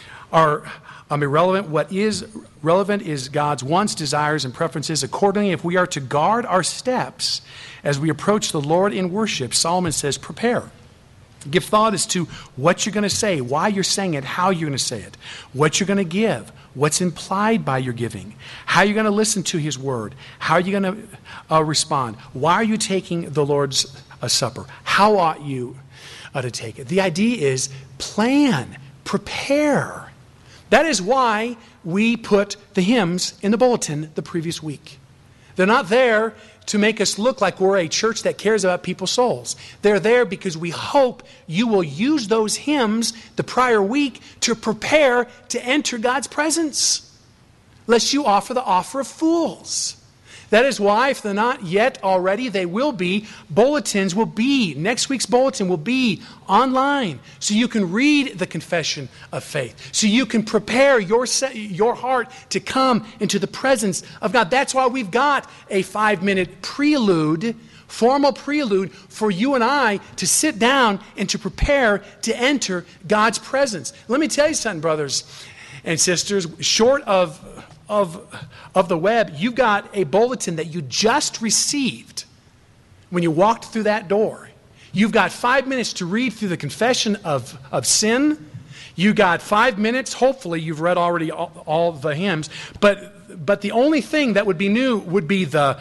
irrelevant. What is relevant is God's wants, desires, and preferences. Accordingly, if we are to guard our steps as we approach the Lord in worship, Solomon says, prepare. Give thought as to what you're going to say, why you're saying it, how you're going to say it, what you're going to give, what's implied by your giving, how you're going to listen to His Word, how are you going to respond, why are you taking the Lord's Supper, how ought you to take it. The idea is plan, prepare. That is why we put the hymns in the bulletin the previous week. They're not there to make us look like we're a church that cares about people's souls. They're there because we hope you will use those hymns the prior week to prepare to enter God's presence, lest you offer the offer of fools. That is why, if they're not yet already, they will be. Bulletins will be, next week's bulletin will be online, so you can read the confession of faith, so you can prepare your heart to come into the presence of God. That's why we've got a 5-minute prelude, formal prelude, for you and I to sit down and to prepare to enter God's presence. Let me tell you something, brothers and sisters, short of the web, you've got a bulletin that you just received when you walked through that door. You've got 5 minutes to read through the confession of sin. You got 5 minutes, hopefully you've read already all the hymns, but the only thing that would be new would be the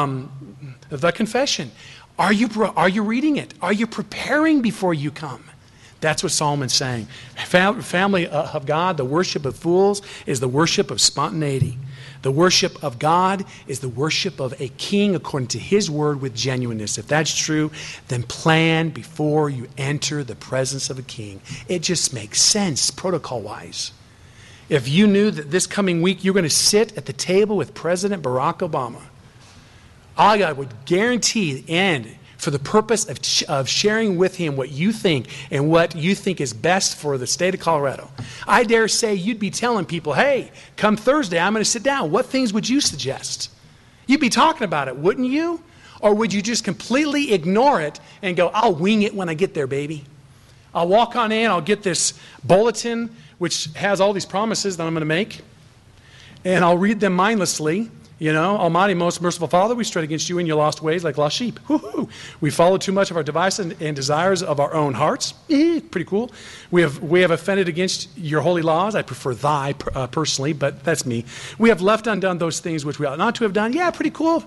confession. Are you reading it? Are you preparing before you come? That's what Solomon's saying. Family of God, the worship of fools is the worship of spontaneity. The worship of God is the worship of a king according to His word with genuineness. If that's true, then plan before you enter the presence of a king. It just makes sense protocol-wise. If you knew that this coming week you're going to sit at the table with President Barack Obama, I would guarantee and for the purpose of sharing with him what you think and what you think is best for the state of Colorado. I dare say you'd be telling people, hey, come Thursday, I'm going to sit down. What things would you suggest? You'd be talking about it, wouldn't you? Or would you just completely ignore it and go, I'll wing it when I get there, baby. I'll walk on in, I'll get this bulletin, which has all these promises that I'm going to make, and I'll read them mindlessly. You know, Almighty, most merciful Father, we strayed against you in your lost ways like lost sheep. Woo-hoo. We followed too much of our devices and desires of our own hearts. Pretty cool. We have offended against your holy laws. I prefer thy personally, but that's me. We have left undone those things which we ought not to have done. Yeah, pretty cool.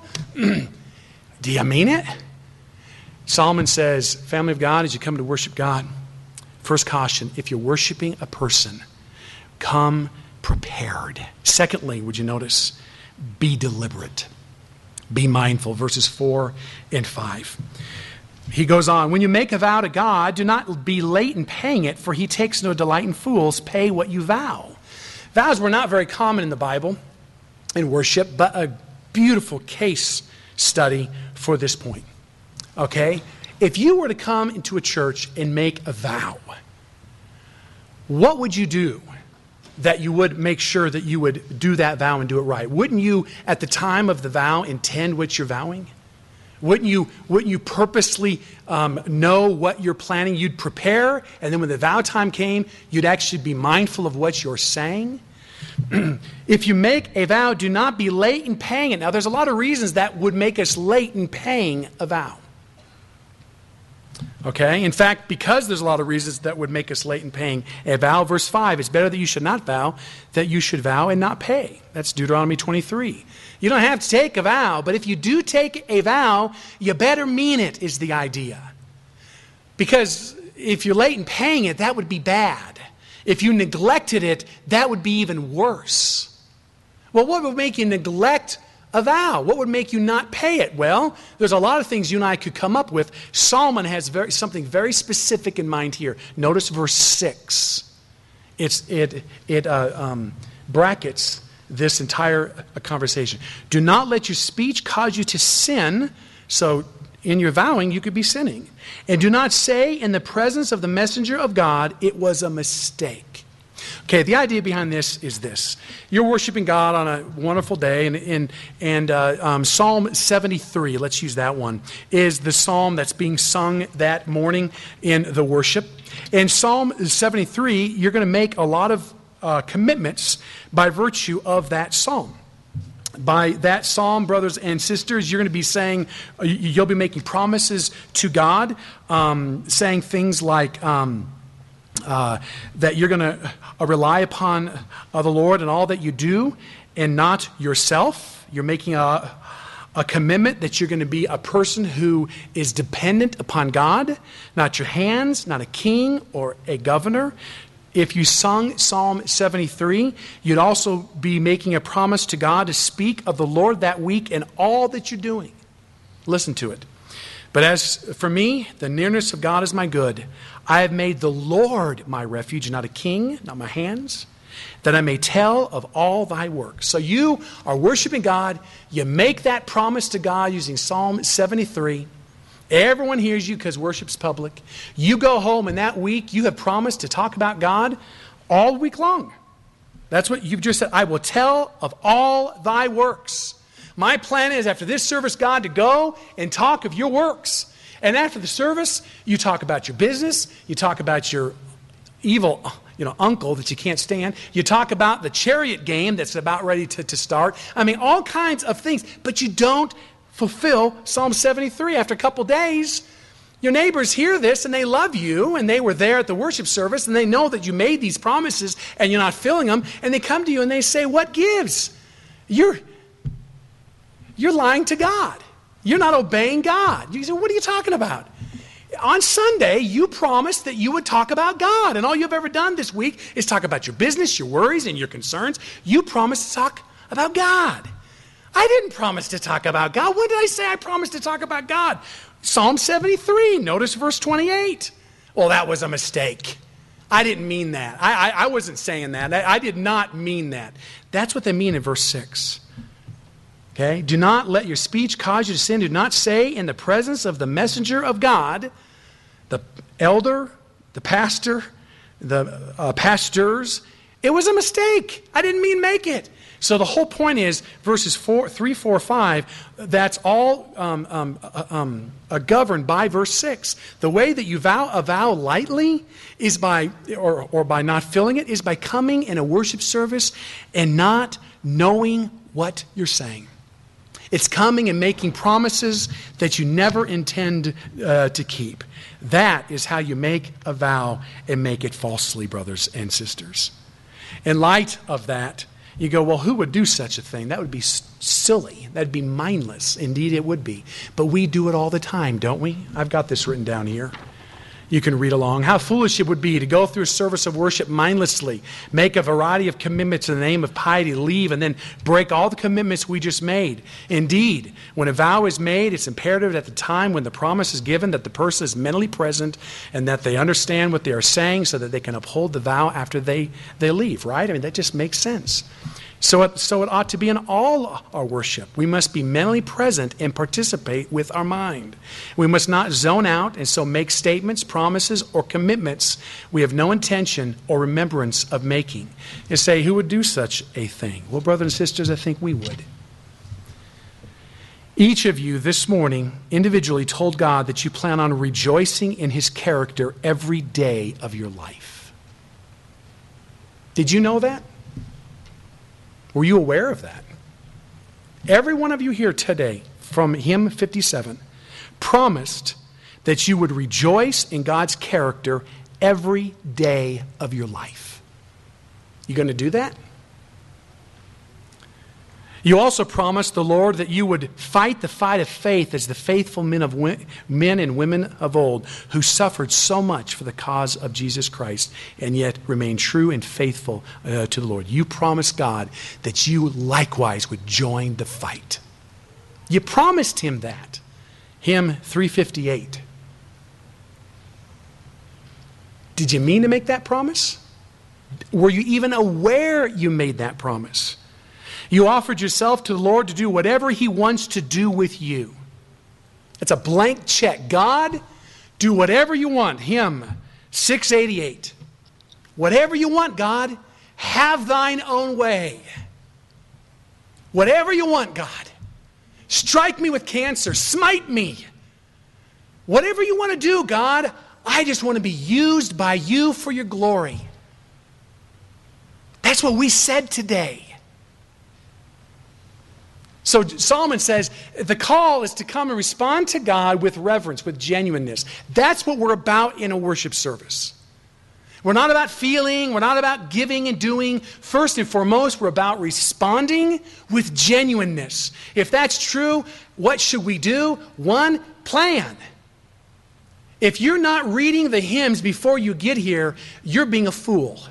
Do you mean it? Solomon says, family of God, as you come to worship God, first caution, if you're worshiping a person, come prepared. Secondly, would you notice, be deliberate. Be mindful, verses 4 and 5. He goes on, when you make a vow to God, do not be late in paying it, for he takes no delight in fools. Pay what you vow. Vows were not very common in the Bible, in worship, but a beautiful case study for this point. Okay? If you were to come into a church and make a vow, what would you do that you would make sure that you would do that vow and do it right? Wouldn't you, at the time of the vow, intend what you're vowing? Wouldn't you purposely know what you're planning? You'd prepare, and then when the vow time came, you'd actually be mindful of what you're saying. If you make a vow, do not be late in paying it. Now, there's a lot of reasons that would make us late in paying a vow. Okay? In fact, because there's a lot of reasons that would make us late in paying a vow, verse 5, it's better that you should not vow, that you should vow and not pay. That's Deuteronomy 23. You don't have to take a vow, but if you do take a vow, you better mean it, is the idea. Because if you're late in paying it, that would be bad. If you neglected it, that would be even worse. Well, what would make you neglect a vow? What would make you not pay it? Well, there's a lot of things you and I could come up with. Solomon has something very specific in mind here. Notice verse 6. It brackets this entire conversation. Do not let your speech cause you to sin. So in your vowing, you could be sinning. And do not say in the presence of the messenger of God, it was a mistake. Okay, the idea behind this is this. You're worshiping God on a wonderful day, and Psalm 73, let's use that one, is the psalm that's being sung that morning in the worship. In Psalm 73, you're going to make a lot of commitments by virtue of that psalm. By that psalm, brothers and sisters, you're going to be saying, you'll be making promises to God, saying things like that you're going to rely upon the Lord in all that you do and not yourself. You're making a commitment that you're going to be a person who is dependent upon God, not your hands, not a king or a governor. If you sung Psalm 73, you'd also be making a promise to God to speak of the Lord that week in all that you're doing. Listen to it. But as for me, the nearness of God is my good. I have made the Lord my refuge, not a king, not my hands, that I may tell of all thy works. So you are worshiping God. You make that promise to God using Psalm 73. Everyone hears you because worship's public. You go home, and that week you have promised to talk about God all week long. That's what you've just said. I will tell of all thy works. My plan is after this service, God, to go and talk of your works. And after the service, you talk about your business. You talk about your evil uncle that you can't stand. You talk about the chariot game that's about ready to start. I mean, all kinds of things. But you don't fulfill Psalm 73. After a couple days, your neighbors hear this and they love you, and they were there at the worship service, and they know that you made these promises and you're not filling them, and they come to you and they say, what gives? You're lying to God. You're not obeying God. You say, what are you talking about? On Sunday, you promised that you would talk about God, and all you've ever done this week is talk about your business, your worries, and your concerns. You promised to talk about God. I didn't promise to talk about God. When did I say I promised to talk about God? Psalm 73, notice verse 28. Well, that was a mistake. I didn't mean that. I wasn't saying that. I did not mean that. That's what they mean in verse 6. Okay? Do not let your speech cause you to sin. Do not say in the presence of the messenger of God, the elder, the pastor, the pastors. It was a mistake. I didn't mean make it. So the whole point is, verses 3, 4, 5, that's all governed by verse 6. The way that you vow a vow lightly is by, or by not filling it, is by coming in a worship service and not knowing what you're saying. It's coming and making promises that you never intend to keep. That is how you make a vow and make it falsely, brothers and sisters. In light of that, you go, well, who would do such a thing? That would be silly. That would be mindless. Indeed, it would be. But we do it all the time, don't we? I've got this written down here. You can read along. How foolish it would be to go through a service of worship mindlessly, make a variety of commitments in the name of piety, leave, and then break all the commitments we just made. Indeed, when a vow is made, it's imperative at the time when the promise is given that the person is mentally present and that they understand what they are saying so that they can uphold the vow after they leave, right? I mean, that just makes sense. So it ought to be in all our worship. We must be mentally present and participate with our mind. We must not zone out and so make statements, promises, or commitments we have no intention or remembrance of making. And say, who would do such a thing? Well, brothers and sisters, I think we would. Each of you this morning individually told God that you plan on rejoicing in His character every day of your life. Did you know that? Were you aware of that? Every one of you here today, from hymn 57, promised that you would rejoice in God's character every day of your life. You going to do that? You also promised the Lord that you would fight the fight of faith as the faithful men and women of old who suffered so much for the cause of Jesus Christ and yet remained true and faithful to the Lord. You promised God that you likewise would join the fight. You promised Him that. Hymn 358. Did you mean to make that promise? Were you even aware you made that promise? You offered yourself to the Lord to do whatever He wants to do with you. It's a blank check. God, do whatever you want. Hymn 688. Whatever you want, God, have thine own way. Whatever you want, God. Strike me with cancer. Smite me. Whatever you want to do, God, I just want to be used by you for your glory. That's what we said today. So Solomon says the call is to come and respond to God with reverence, with genuineness. That's what we're about in a worship service. We're not about feeling, we're not about giving and doing. First and foremost, we're about responding with genuineness. If that's true, what should we do? One, plan. If you're not reading the hymns before you get here, you're being a fool.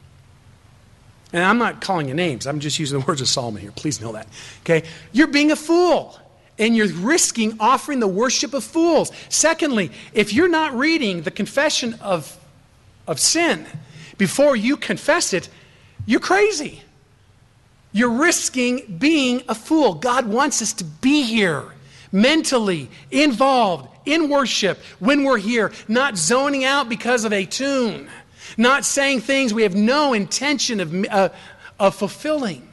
And I'm not calling you names. I'm just using the words of Solomon here. Please know that. Okay? You're being a fool. And you're risking offering the worship of fools. Secondly, if you're not reading the confession of sin before you confess it, you're crazy. You're risking being a fool. God wants us to be here, mentally involved in worship when we're here, not zoning out because of a tune. Not saying things we have no intention of fulfilling.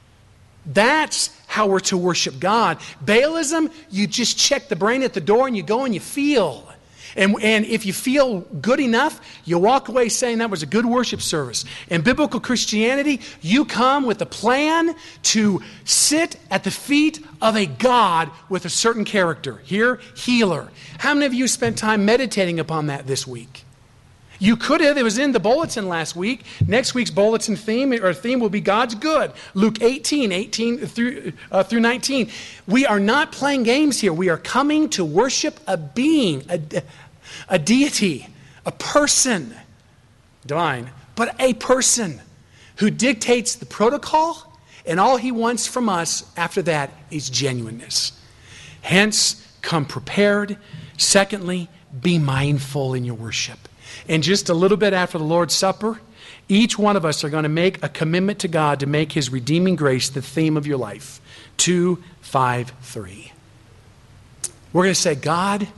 That's how we're to worship God. Baalism, you just check the brain at the door and you go and you feel. And if you feel good enough, you walk away saying that was a good worship service. In biblical Christianity, you come with a plan to sit at the feet of a God with a certain character. Here, healer. How many of you spent time meditating upon that this week? You could have. It was in the bulletin last week. Next week's bulletin theme will be God's good. Luke 18 through 19. We are not playing games here. We are coming to worship a being, a deity, a person, divine, but a person who dictates the protocol, and all He wants from us after that is genuineness. Hence, come prepared. Secondly, be mindful in your worship. And just a little bit after the Lord's Supper, each one of us are going to make a commitment to God to make His redeeming grace the theme of your life. 2, 5, 3. We're going to say, God,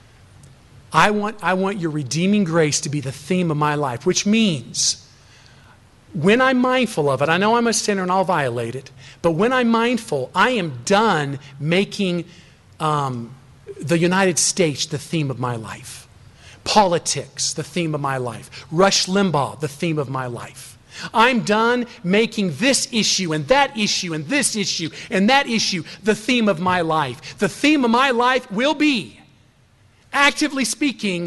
I want your redeeming grace to be the theme of my life, which means when I'm mindful of it, I know I'm a sinner and I'll violate it, but when I'm mindful, I am done making the United States the theme of my life. Politics, the theme of my life. Rush Limbaugh, the theme of my life. I'm done making this issue and that issue and this issue and that issue the theme of my life. The theme of my life will be, actively speaking,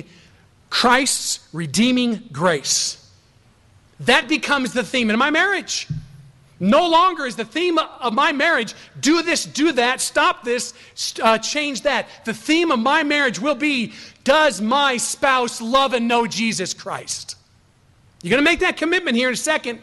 Christ's redeeming grace. That becomes the theme in my marriage. No longer is the theme of my marriage, do this, do that, stop this, change that. The theme of my marriage will be, does my spouse love and know Jesus Christ? You're going to make that commitment here in a second.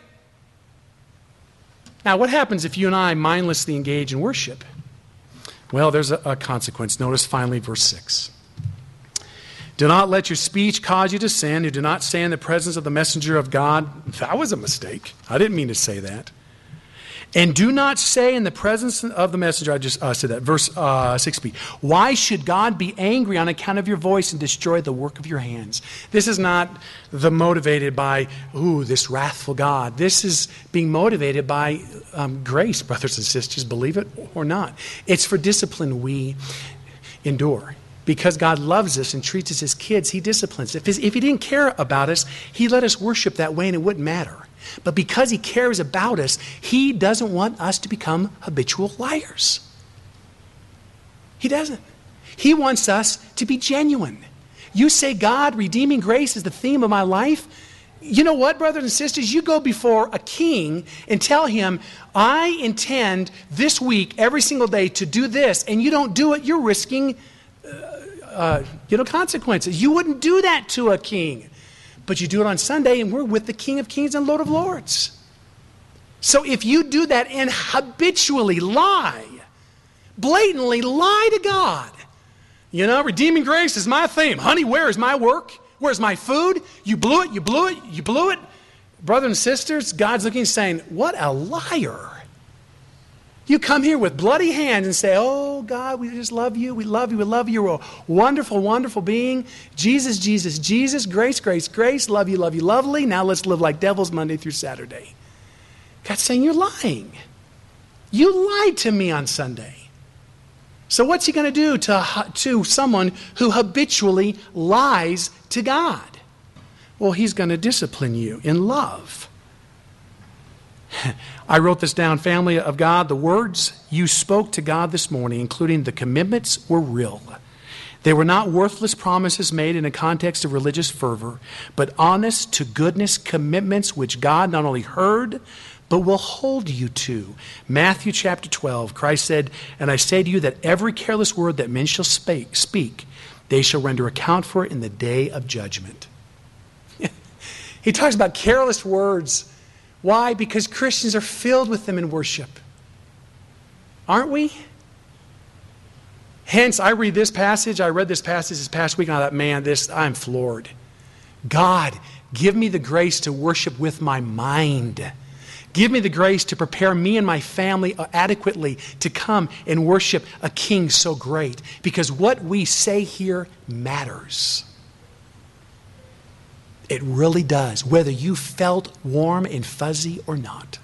Now, what happens if you and I mindlessly engage in worship? Well, there's a consequence. Notice finally verse 6. Do not let your speech cause you to sin. You do not say in the presence of the messenger of God. That was a mistake. I didn't mean to say that. And do not say in the presence of the messenger, I just said that, verse 6b. Why should God be angry on account of your voice and destroy the work of your hands? This is not motivated by, this wrathful God. This is being motivated by grace, brothers and sisters, believe it or not. It's for discipline we endure. Because God loves us and treats us as kids, He disciplines. If He didn't care about us, He'd let us worship that way and it wouldn't matter. But because He cares about us, He doesn't want us to become habitual liars. He doesn't. He wants us to be genuine. You say, God, redeeming grace is the theme of my life. You know what, brothers and sisters? You go before a king and tell him, I intend this week, every single day, to do this, and you don't do it, you're risking consequences. You wouldn't do that to a king. But you do it on Sunday, and we're with the King of Kings and Lord of Lords. So if you do that and habitually lie, blatantly lie to God, redeeming grace is my theme. Honey, where is my work? Where's my food? You blew it, you blew it, you blew it. Brothers and sisters, God's looking and saying, what a liar. You come here with bloody hands and say, oh, God, we just love you. We love you. We love you. You're a wonderful, wonderful being. Jesus, Jesus, Jesus. Grace, grace, grace. Love you, lovely. Now let's live like devils Monday through Saturday. God's saying, you're lying. You lied to me on Sunday. So what's He going to do to someone who habitually lies to God? Well, He's going to discipline you in love. I wrote this down, family of God. The words you spoke to God this morning, including the commitments, were real. They were not worthless promises made in a context of religious fervor, but honest to goodness commitments which God not only heard, but will hold you to. Matthew chapter 12, Christ said, and I say to you that every careless word that men shall speak, they shall render account for it in the day of judgment. He talks about careless words. Why? Because Christians are filled with them in worship. Aren't we? Hence, I read this passage this past week, and I thought, man, I'm floored. God, give me the grace to worship with my mind. Give me the grace to prepare me and my family adequately to come and worship a King so great. Because what we say here matters. It really does, whether you felt warm and fuzzy or not.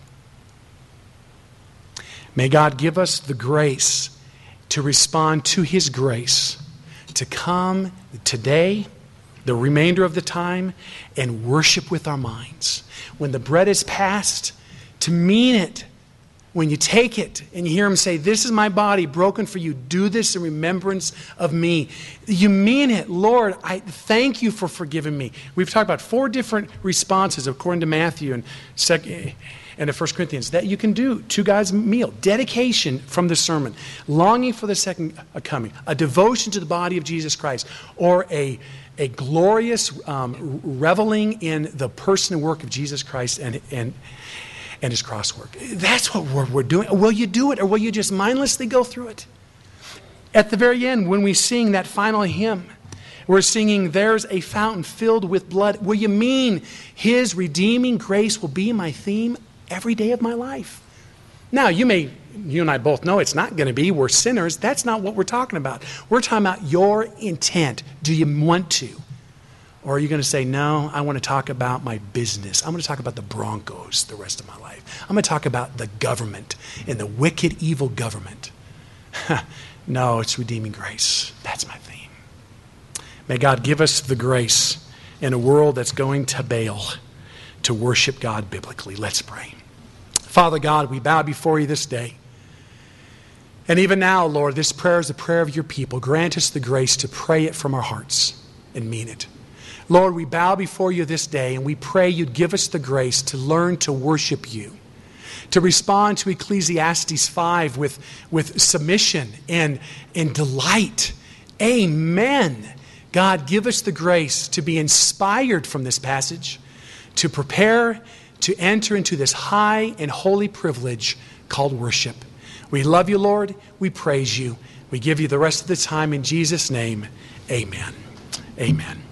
May God give us the grace to respond to His grace, to come today, the remainder of the time, and worship with our minds. When the bread is passed, to mean it. When you take it and you hear Him say, this is my body broken for you. Do this in remembrance of me. You mean it. Lord, I thank you for forgiving me. We've talked about 4 different responses according to Matthew and 1 Corinthians that you can do to God's meal. Dedication from the sermon. Longing for the second coming. A devotion to the body of Jesus Christ. Or a glorious reveling in the person and work of Jesus Christ and His cross work. That's what we're doing. Will you do it, or will you just mindlessly go through it? At the very end, when we sing that final hymn, we're singing, there's a fountain filled with blood. Will you mean His redeeming grace will be my theme every day of my life? Now, you and I both know it's not going to be. We're sinners. That's not what we're talking about. We're talking about your intent. Do you want to? Or are you going to say, no, I want to talk about my business. I'm going to talk about the Broncos the rest of my life. I'm going to talk about the government and the wicked, evil government. No, it's redeeming grace. That's my theme. May God give us the grace in a world that's going to Baal to worship God biblically. Let's pray. Father God, we bow before you this day. And even now, Lord, this prayer is the prayer of your people. Grant us the grace to pray it from our hearts and mean it. Lord, we bow before you this day and we pray you'd give us the grace to learn to worship you. to respond to Ecclesiastes 5 with submission and delight. Amen. God, give us the grace to be inspired from this passage, to prepare to enter into this high and holy privilege called worship. We love you, Lord. We praise you. We give you the rest of the time in Jesus' name. Amen. Amen.